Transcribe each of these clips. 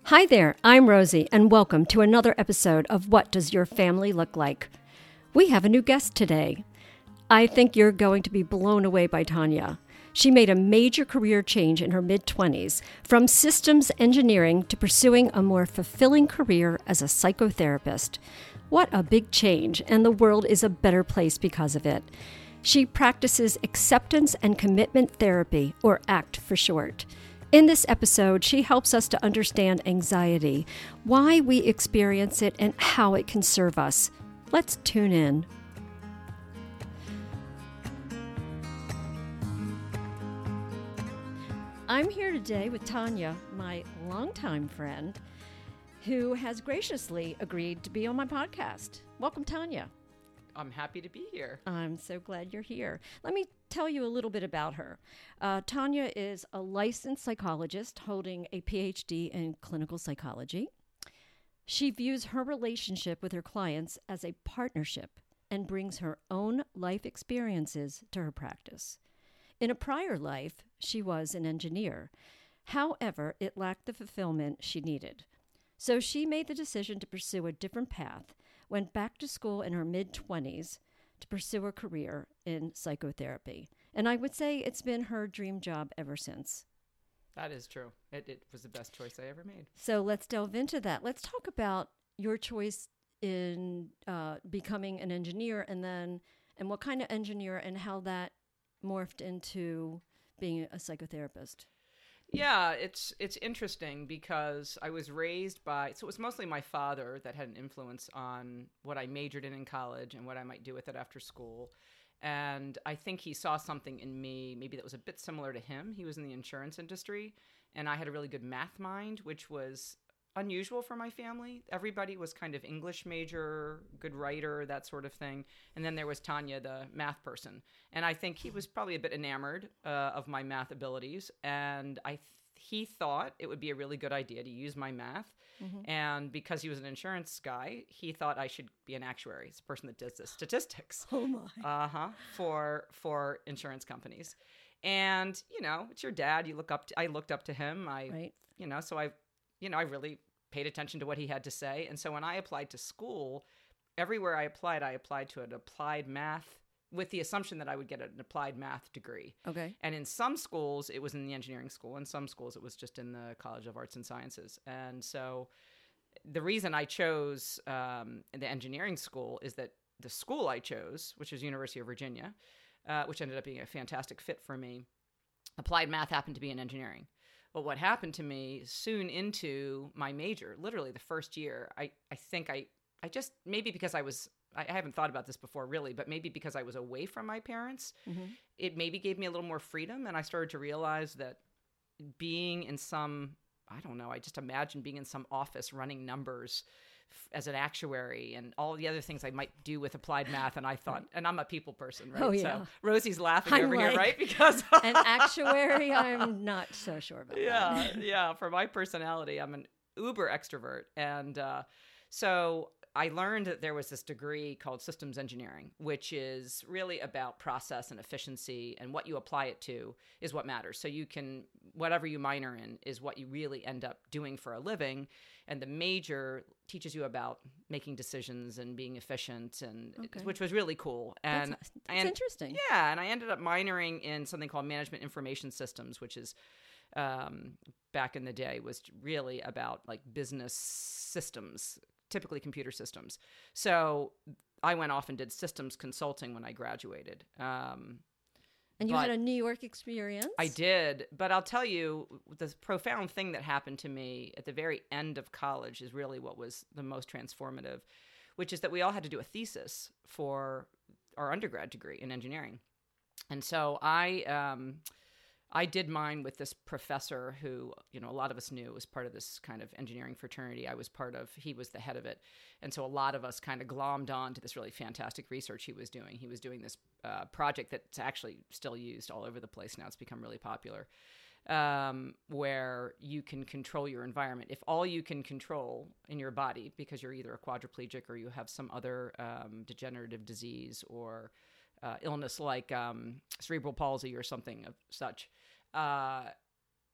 Hi there, I'm Rosie, and welcome to another episode of What Does Your Family Look Like? We have a new guest today. I think you're going to be blown away by Tanya. She made a major career change in her mid-20s, from systems engineering to pursuing a more fulfilling career as a psychotherapist. What a big change, and the world is a better place because of it. She practices acceptance and commitment therapy, or ACT for short. In this episode, she helps us to understand anxiety, why we experience it, and how it can serve us. Let's tune in. I'm here today with Tanya, my longtime friend, who has graciously agreed to be on my podcast. Welcome, Tanya. I'm happy to be here. I'm so glad you're here. Let me tell you a little bit about her. Tanya is a licensed psychologist holding a PhD in clinical psychology. She views her relationship with her clients as a partnership and brings her own life experiences to her practice. In a prior life, she was an engineer. However, it lacked the fulfillment she needed. So she made the decision to pursue a different path, went back to school in her mid-20s to pursue a career in psychotherapy. And I would say it's been her dream job ever since. That is true. It was the best choice I ever made. So let's delve into that. Let's talk about your choice in becoming an engineer and what kind of engineer and how that morphed into being a psychotherapist. Yeah, it's interesting because I was raised so it was mostly my father that had an influence on what I majored in college and what I might do with it after school. And I think he saw something in me, maybe that was a bit similar to him. He was in the insurance industry, and I had a really good math mind, which was unusual for my family. Everybody was kind of English major, good writer, that sort of thing. And then there was Tanya, the math person. And I think he was probably a bit enamored of my math abilities. And he thought it would be a really good idea to use my math. Mm-hmm. And because he was an insurance guy, he thought I should be an actuary. It's a person that does the statistics. Oh, my. For insurance companies. And, it's your dad. I looked up to him. Right. So I really paid attention to what he had to say. And so when I applied to school, everywhere I applied to an applied math with the assumption that I would get an applied math degree. Okay. And in some schools, it was in the engineering school. In some schools, it was just in the College of Arts and Sciences. And so the reason I chose the engineering school is that the school I chose, which is University of Virginia, which ended up being a fantastic fit for me, applied math happened to be in engineering. But what happened to me soon into my major, literally the first year, I think I just, maybe because I haven't thought about this before really, but maybe because I was away from my parents, mm-hmm. It maybe gave me a little more freedom. And I started to realize that being in I just imagined being in some office running numbers as an actuary and all the other things I might do with applied math. And I thought, and I'm a people person, right? Oh, yeah. So Rosie's laughing over here, right? Because an actuary, I'm not so sure about that. Yeah. For my personality, I'm an uber extrovert. And so I learned that there was this degree called systems engineering, which is really about process and efficiency, and what you apply it to is what matters. So whatever you minor in is what you really end up doing for a living. And the major teaches you about making decisions and being efficient, which was really cool. And that's interesting. Yeah, and I ended up minoring in something called management information systems, which is back in the day was really about like business systems, typically computer systems. So I went off and did systems consulting when I graduated. And you had a New York experience? I did. But I'll tell you, the profound thing that happened to me at the very end of college is really what was the most transformative, which is that we all had to do a thesis for our undergrad degree in engineering. And so I did mine with this professor who, a lot of us knew was part of this kind of engineering fraternity I was part of. He was the head of it. And so a lot of us kind of glommed on to this really fantastic research he was doing. He was doing this project that's actually still used all over the place now. It's become really popular, where you can control your environment. If all you can control in your body, because you're either a quadriplegic or you have some other degenerative disease or illness like cerebral palsy or something of such,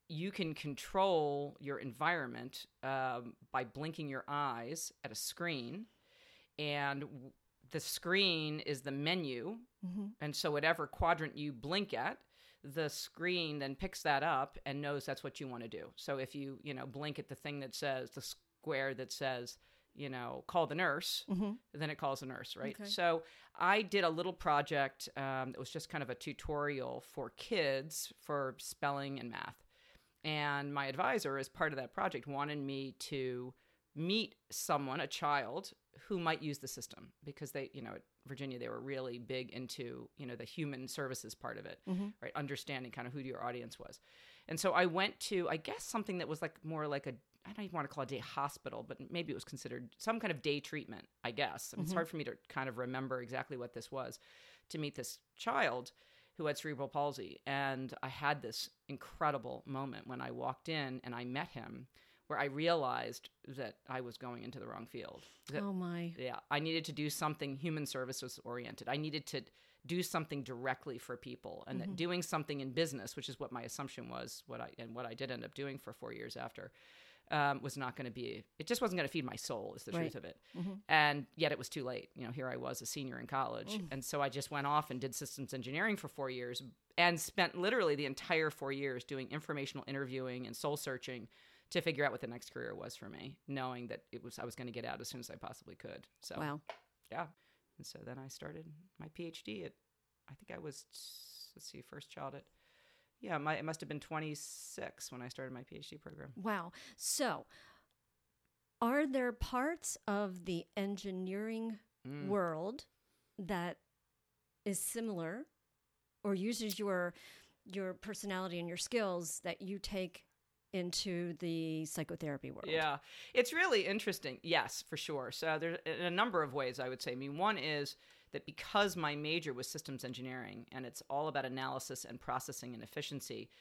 you can control your environment by blinking your eyes at a screen, and the screen is the menu. Mm-hmm. And so whatever quadrant you blink at, the screen then picks that up and knows that's what you want to do. So if you blink at the thing that says, the square that says, call the nurse, Mm-hmm. then it calls the nurse, right? Okay. So I did a little project that was just kind of a tutorial for kids for spelling and math. And my advisor, as part of that project, wanted me to meet someone, a child, who might use the system, because they, at Virginia, they were really big into, the human services part of it, Mm-hmm. right? Understanding kind of who your audience was. And so I went to, I guess, something that was more like I don't even want to call it a day hospital, but maybe it was considered some kind of day treatment, I guess. And It's hard for me to kind of remember exactly what this was, to meet this child who had cerebral palsy. And I had this incredible moment when I walked in and I met him, where I realized that I was going into the wrong field. Oh, my. Yeah, I needed to do something human services oriented. I needed to do something directly for people, and that doing something in business, which is what my assumption was, what I did end up doing for 4 years after, was not going to be, it just wasn't going to feed my soul, is the Right. truth of it. Mm-hmm. And yet it was too late. Here I was, a senior in college. And so I just went off and did systems engineering for 4 years and spent literally the entire 4 years doing informational interviewing and soul searching to figure out what the next career was for me, knowing that I was going to get out as soon as I possibly could. So, Wow. yeah. And so then I started my PhD at, I think I was, first child at, it must have been 26 when I started my PhD program. Wow. So, are there parts of the engineering world that is similar or uses your personality and your skills that you take into the psychotherapy world? Yeah, it's really interesting. Yes, for sure. So there's in a number of ways, I would say. I mean, one is that because my major was systems engineering and it's all about analysis and processing and efficiency,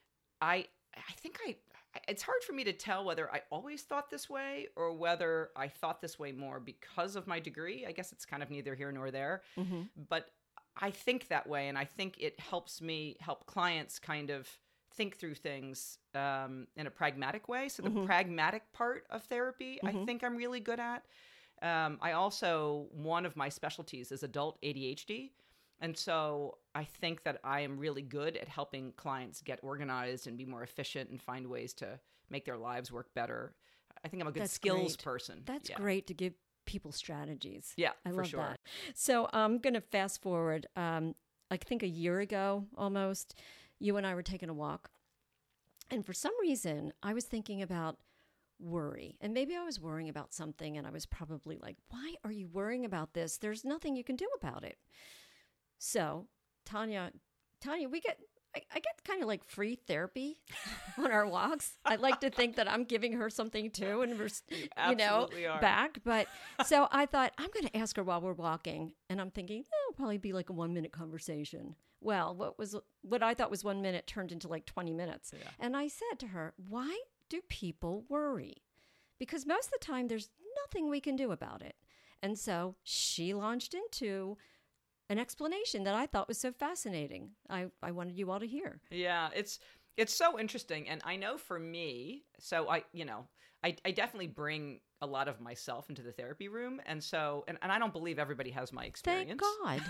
I think it's hard for me to tell whether I always thought this way or whether I thought this way more because of my degree. I guess it's kind of neither here nor there. Mm-hmm. But I think that way, and I think it helps me help clients kind of think through things in a pragmatic way. So the pragmatic part of therapy, I think I'm really good at. I also, one of my specialties is adult ADHD. And so I think that I am really good at helping clients get organized and be more efficient and find ways to make their lives work better. I think I'm a good skills person. That's great to give people strategies. Yeah, I for love sure. that. So I'm going to fast forward. I think a year ago almost, you and I were taking a walk. And for some reason, I was thinking about worry. And maybe I was worrying about something and I was probably like, why are you worrying about this? There's nothing you can do about it. So, Tanya, I get kind of like free therapy on our walks. I like to think that I'm giving her something too, and we're, back. But so I thought I'm going to ask her while we're walking, and I'm thinking it'll probably be like a 1 minute conversation. Well, what I thought was 1 minute turned into like 20 minutes. Yeah. And I said to her, why do people worry? Because most of the time there's nothing we can do about it. And so she launched into an explanation that I thought was so fascinating. I wanted you all to hear. Yeah, it's so interesting. And I know for me, so I definitely bring a lot of myself into the therapy room. And so, and I don't believe everybody has my experience. Thank God.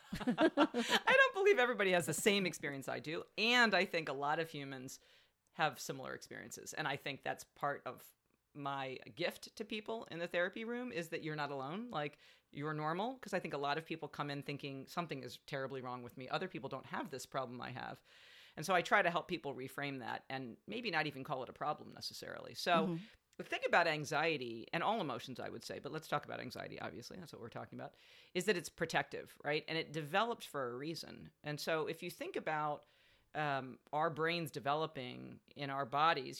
I don't believe everybody has the same experience I do. And I think a lot of humans have similar experiences. And I think that's part of my gift to people in the therapy room, is that you're not alone. Like, you're normal. Because I think a lot of people come in thinking something is terribly wrong with me. Other people don't have this problem I have. And so I try to help people reframe that and maybe not even call it a problem necessarily. So the thing about anxiety, and all emotions, I would say, but let's talk about anxiety, obviously, that's what we're talking about, is that it's protective, right? And it developed for a reason. And so if you think about our brains developing in our bodies,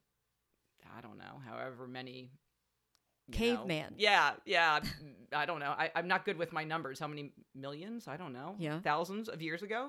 I don't know, however many... Caveman. Yeah. I don't know. I'm not good with my numbers. How many millions? I don't know. Yeah. Thousands of years ago.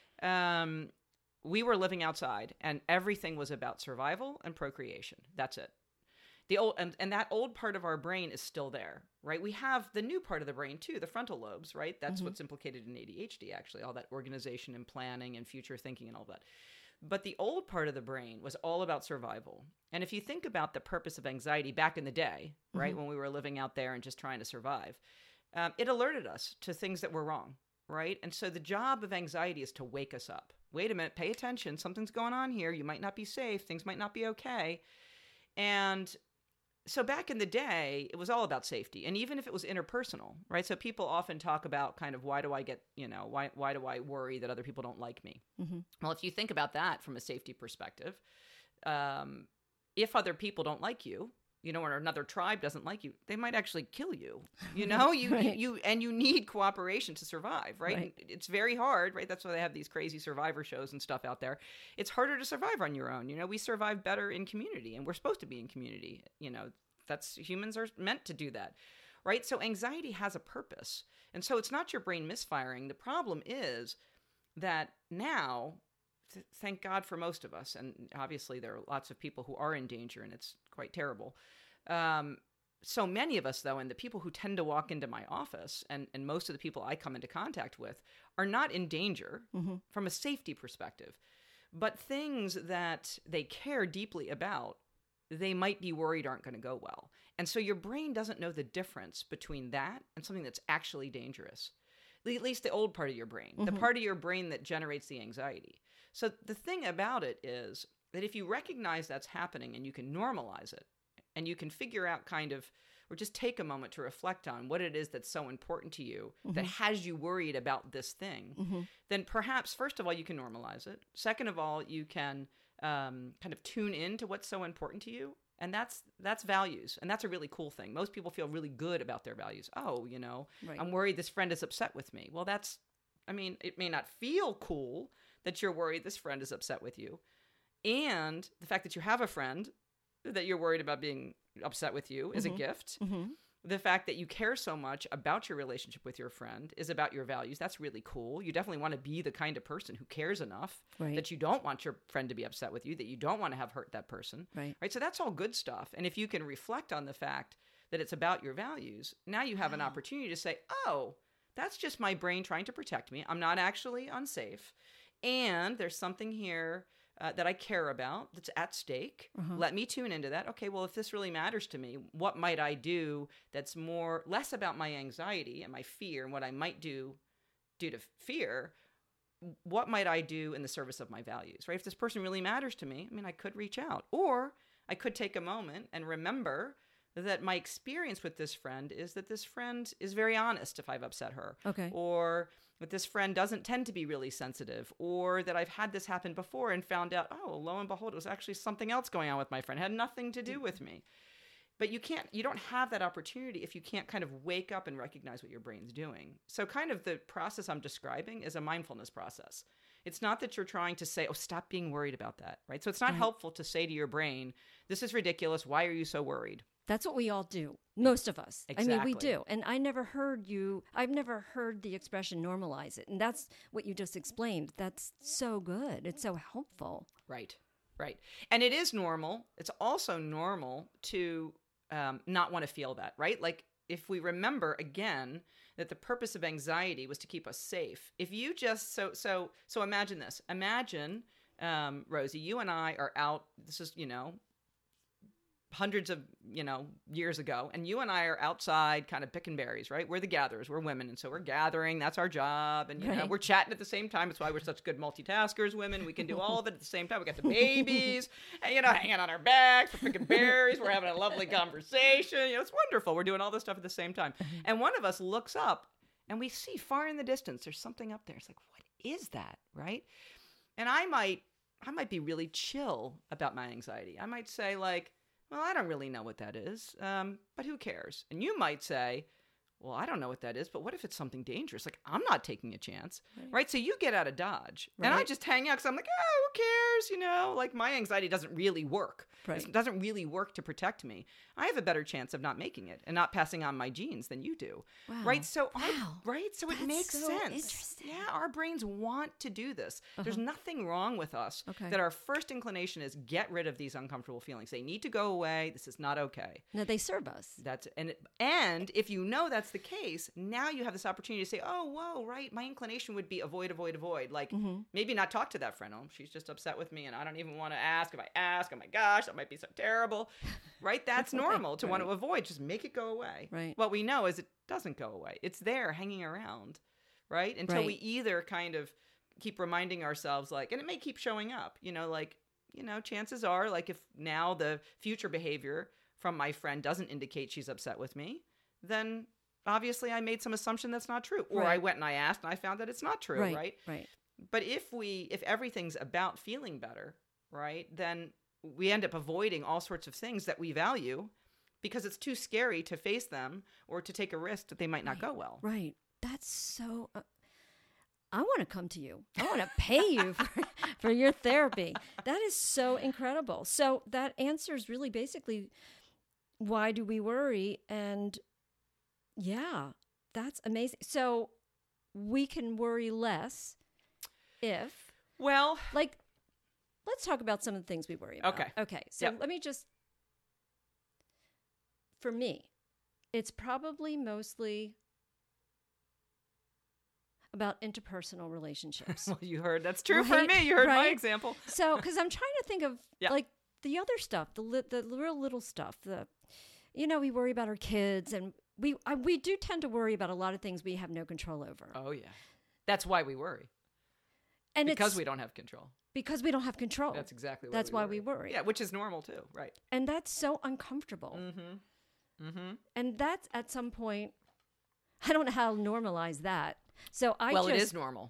We were living outside, and everything was about survival and procreation. That's it. The old and that old part of our brain is still there, right? We have the new part of the brain too, the frontal lobes, right? That's what's implicated in ADHD, actually, all that organization and planning and future thinking and all that. But the old part of the brain was all about survival. And if you think about the purpose of anxiety back in the day, right, when we were living out there and just trying to survive, it alerted us to things that were wrong, right? And so the job of anxiety is to wake us up. Wait a minute, pay attention. Something's going on here. You might not be safe. Things might not be okay. And so back in the day, it was all about safety. And even if it was interpersonal, right? So people often talk about kind of why do I get, why do I worry that other people don't like me? Well, if you think about that from a safety perspective, if other people don't like you, or another tribe doesn't like you, they might actually kill you. Right. You need cooperation to survive, right? Right. It's very hard, right? That's why they have these crazy survivor shows and stuff out there. It's harder to survive on your own. We survive better in community, and we're supposed to be in community. Humans are meant to do that, right? So anxiety has a purpose. And so it's not your brain misfiring. The problem is that now, thank God for most of us, and obviously there are lots of people who are in danger, and it's quite terrible. So many of us, though, and the people who tend to walk into my office, and most of the people I come into contact with, are not in danger from a safety perspective. But things that they care deeply about, they might be worried aren't going to go well. And so your brain doesn't know the difference between that and something that's actually dangerous. At least the old part of your brain, the part of your brain that generates the anxiety. So the thing about it is that if you recognize that's happening and you can normalize it, and you can figure out or just take a moment to reflect on what it is that's so important to you that has you worried about this thing, then perhaps, first of all, you can normalize it. Second of all, you can kind of tune in to what's so important to you. And that's values. And that's a really cool thing. Most people feel really good about their values. Oh, Right. I'm worried this friend is upset with me. Well, it may not feel cool that you're worried this friend is upset with you. And the fact that you have a friend that you're worried about being upset with you is a gift. The fact that you care so much about your relationship with your friend is about your values. That's really cool. You definitely want to be the kind of person who cares enough that you don't want your friend to be upset with you, that you don't want to have hurt that person. Right. So that's all good stuff. And if you can reflect on the fact that it's about your values, now you have an opportunity to say, oh, that's just my brain trying to protect me. I'm not actually unsafe. And there's something here that I care about that's at stake. Let me tune into that. Okay, well, if this really matters to me, what might I do that's less about my anxiety and my fear and what I might do due to fear? What might I do in the service of my values, right? If this person really matters to me, I could reach out. Or I could take a moment and remember that my experience with this friend is that this friend is very honest if I've upset her. Okay. Or that this friend doesn't tend to be really sensitive, or that I've had this happen before and found out, oh, lo and behold, it was actually something else going on with my friend. It had nothing to do with me. But you don't have that opportunity if you can't kind of wake up and recognize what your brain's doing. So kind of the process I'm describing is a mindfulness process. It's not that you're trying to say, oh, stop being worried about that, right? So it's not helpful to say to your brain, this is ridiculous. Why are you so worried? That's what we all do. Most of us. Exactly. We do. And I've never heard the expression normalize it. And that's what you just explained. That's so good. It's so helpful. Right. And it is normal. It's also normal to not want to feel that, right? Like if we remember again that the purpose of anxiety was to keep us safe. If you just, so imagine this. Imagine, Rosie, you and I are out, this is, hundreds of, years ago, and you and I are outside kind of picking berries, right? We're the gatherers, we're women, and so we're gathering, that's our job, and we're chatting at the same time. It's why we're such good multitaskers, women. We can do all of it at the same time. We got the babies, and, hanging on our backs, we're picking berries, we're having a lovely conversation, it's wonderful. We're doing all this stuff at the same time. And one of us looks up, and we see far in the distance, there's something up there. It's like, what is that, right? And I might be really chill about my anxiety. I might say like, well, I don't really know what that is, but who cares? And you might say, well, I don't know what that is, but what if it's something dangerous? Like, I'm not taking a chance, right? So you get out of Dodge, and I just hang out because I'm like, oh, who cares? Like, my anxiety doesn't really work. Right. It doesn't really work to protect me. I have a better chance of not making it and not passing on my genes than you do, right? So, So it makes so sense. Interesting. Yeah, our brains want to do this. There's nothing wrong with us that our first inclination is get rid of these uncomfortable feelings. They need to go away. This is not okay. No, they serve us. And if you know that's the case, now you have this opportunity to say, oh, whoa, right, my inclination would be avoid, avoid, avoid. Like, maybe not talk to that friend. Oh, she's just upset with me, and I don't even want to ask. If I ask, oh my gosh, that might be so terrible. Right? That's normal to want to avoid. Just make it go away. Right. What we know is it doesn't go away. It's there hanging around, right? Until we either kind of keep reminding ourselves, like, and it may keep showing up, chances are, like, if now the future behavior from my friend doesn't indicate she's upset with me, then obviously I made some assumption that's not true. Or I went and I asked and I found that it's not true, right? Right. But if everything's about feeling better, right, then we end up avoiding all sorts of things that we value because it's too scary to face them or to take a risk that they might not go well. Right. That's so... I want to come to you. I want to pay you for your therapy. That is so incredible. So that answers really basically, why do we worry? And yeah, that's amazing. So we can worry less if... Well... Like, let's talk about some of the things we worry about. Okay. So let me just... For me, it's probably mostly... about interpersonal relationships. Well, you heard that's true for me. You heard my example. So, because I'm trying to think of like the other stuff, the real little stuff. We worry about our kids, and we do tend to worry about a lot of things we have no control over. Oh yeah, that's why we worry. And because we don't have control. Because we don't have control. That's exactly why we worry. Yeah, which is normal too, right? And that's so uncomfortable. And that's at some point, I don't know how to normalize that. So it is normal.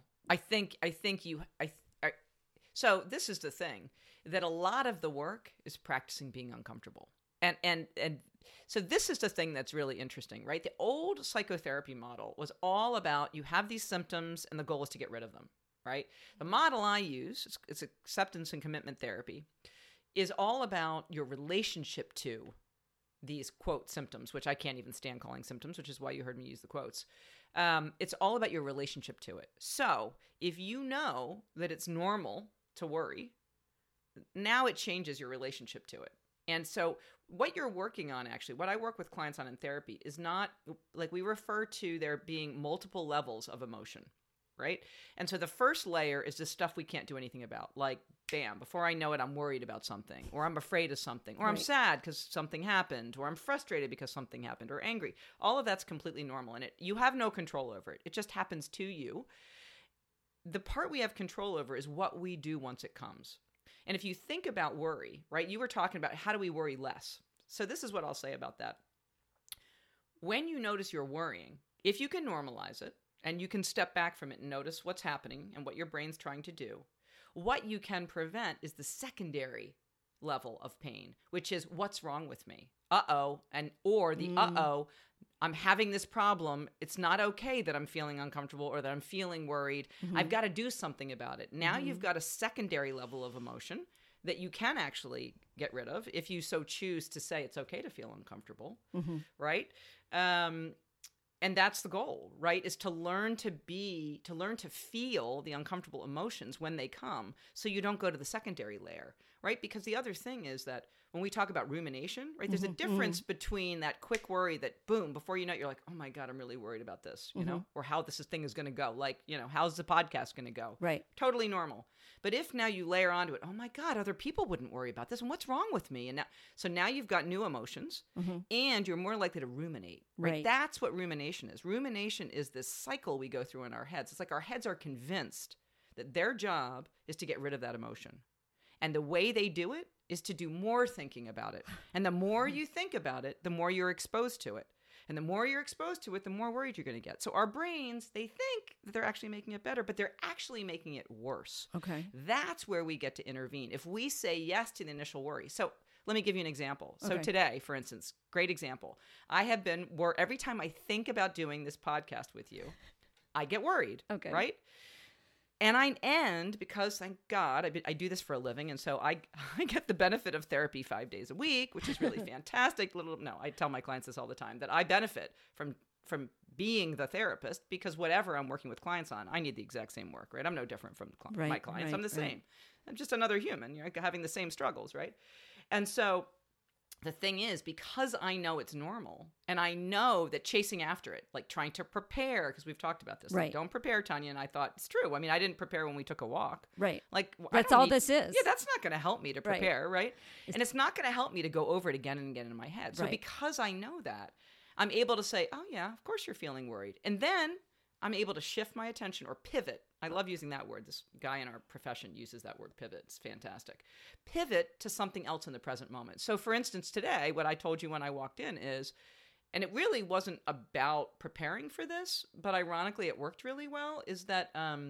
So this is the thing, that a lot of the work is practicing being uncomfortable. And so this is the thing that's really interesting, right? The old psychotherapy model was all about, you have these symptoms and the goal is to get rid of them, right? The model I use, it's acceptance and commitment therapy, is all about your relationship to these, quote, symptoms, which I can't even stand calling symptoms, which is why you heard me use the quotes. It's all about your relationship to it. So if you know that it's normal to worry, now it changes your relationship to it. And so what you're working on, actually, what I work with clients on in therapy is not, like, we refer to there being multiple levels of emotion, right? And so the first layer is the stuff we can't do anything about. Like, bam, before I know it, I'm worried about something, or I'm afraid of something, or I'm sad because something happened, or I'm frustrated because something happened, or angry. All of that's completely normal, and you have no control over it. It just happens to you. The part we have control over is what we do once it comes. And if you think about worry, right, you were talking about how do we worry less? So this is what I'll say about that. When you notice you're worrying, if you can normalize it, and you can step back from it and notice what's happening and what your brain's trying to do, what you can prevent is the secondary level of pain, which is, what's wrong with me? I'm having this problem. It's not okay that I'm feeling uncomfortable or that I'm feeling worried. I've got to do something about it. Now you've got a secondary level of emotion that you can actually get rid of if you so choose to say it's okay to feel uncomfortable, right? And that's the goal, right? Is to learn to feel the uncomfortable emotions when they come, so you don't go to the secondary layer, right? Because the other thing is that when we talk about rumination, right, there's a difference between that quick worry that, boom, before you know it, you're like, oh my God, I'm really worried about this, you know, or how this thing is going to go. Like, how's the podcast going to go? Right. Totally normal. But if now you layer onto it, oh my God, other people wouldn't worry about this. And what's wrong with me? And now you've got new emotions and you're more likely to ruminate, right? That's what rumination is. Rumination is this cycle we go through in our heads. It's like our heads are convinced that their job is to get rid of that emotion. And the way they do it is to do more thinking about it. And the more you think about it, the more you're exposed to it. And the more you're exposed to it, the more worried you're going to get. So our brains, they think that they're actually making it better, but they're actually making it worse. Okay. That's where we get to intervene. If we say yes to the initial worry. So let me give you an example. So today, for instance, great example. I have been, every time I think about doing this podcast with you, I get worried. Okay. Right? And because, thank God, I do this for a living, and so I get the benefit of therapy 5 days a week, which is really fantastic. I tell my clients this all the time, that I benefit from being the therapist, because whatever I'm working with clients on, I need the exact same work, right? I'm no different from my clients. I'm the same. I'm just another human, having the same struggles, right? And so the thing is, because I know it's normal, and I know that chasing after it, like trying to prepare, because we've talked about this, Right. like, don't prepare, Tanya. And I thought, it's true. I mean, I didn't prepare when we took a walk. Right. Like, That's all this is. Yeah, that's not going to help me to Right. prepare, right? And it's not going to help me to go over it again and again in my head. So Right. because I know that, I'm able to say, oh yeah, of course you're feeling worried. And then I'm able to shift my attention or pivot. I love using that word. This guy in our profession uses that word, pivot. It's fantastic. Pivot to something else in the present moment. So for instance, today, what I told you when I walked in is, and it really wasn't about preparing for this, but ironically it worked really well, is that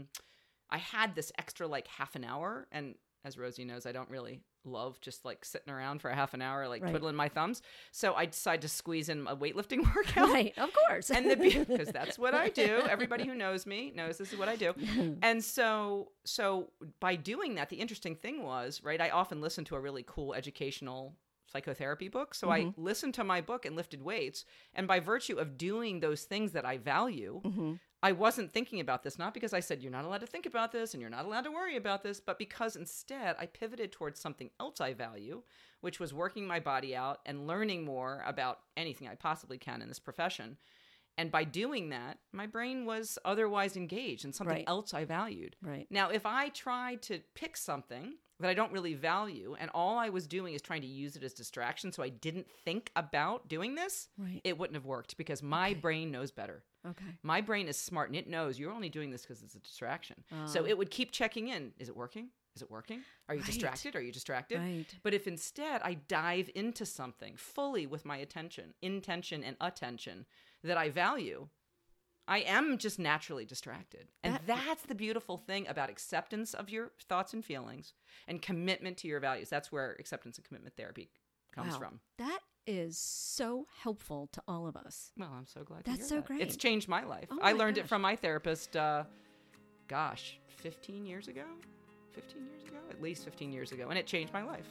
I had this extra like half an hour. And as Rosie knows, I don't really love just like sitting around for a half an hour, like Right. twiddling my thumbs. So I decided to squeeze in a weightlifting workout. Right, of course. And because that's what I do. Everybody who knows me knows this is what I do. And so by doing that, the interesting thing was, right, I often listen to a really cool educational psychotherapy book. So I listened to my book and lifted weights. And by virtue of doing those things that I value, I wasn't thinking about this, not because I said, you're not allowed to think about this and you're not allowed to worry about this, but because instead I pivoted towards something else I value, which was working my body out and learning more about anything I possibly can in this profession. And by doing that, my brain was otherwise engaged in something Right. else I valued. Right. Now, if I tried to pick something that I don't really value and all I was doing is trying to use it as distraction so I didn't think about doing this, Right. it wouldn't have worked because my brain knows better. Okay. My brain is smart and it knows you're only doing this because it's a distraction. So it would keep checking in. Is it working? Is it working? Are you Right. distracted? Are you distracted? Right. But if instead I dive into something fully with my intention and attention that I value, I am just naturally distracted. And that's the beautiful thing about acceptance of your thoughts and feelings and commitment to your values. That's where acceptance and commitment therapy comes Wow. from. That is so helpful to all of us. Well, I'm so glad to That's hear so that. great. It's changed my life. Oh I my learned gosh. it from my therapist, 15 years ago? 15 years ago? At least 15 years ago. And it changed my life.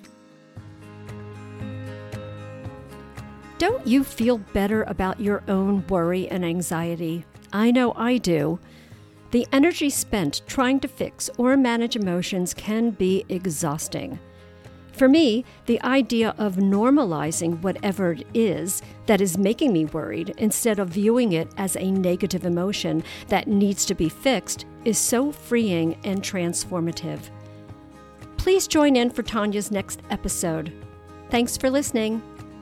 Don't you feel better about your own worry and anxiety? I know I do. The energy spent trying to fix or manage emotions can be exhausting. For me, the idea of normalizing whatever it is that is making me worried instead of viewing it as a negative emotion that needs to be fixed is so freeing and transformative. Please join in for Tanya's next episode. Thanks for listening.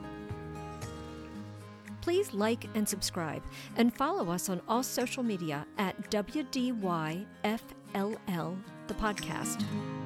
Please like and subscribe and follow us on all social media at WDYFLL, the podcast.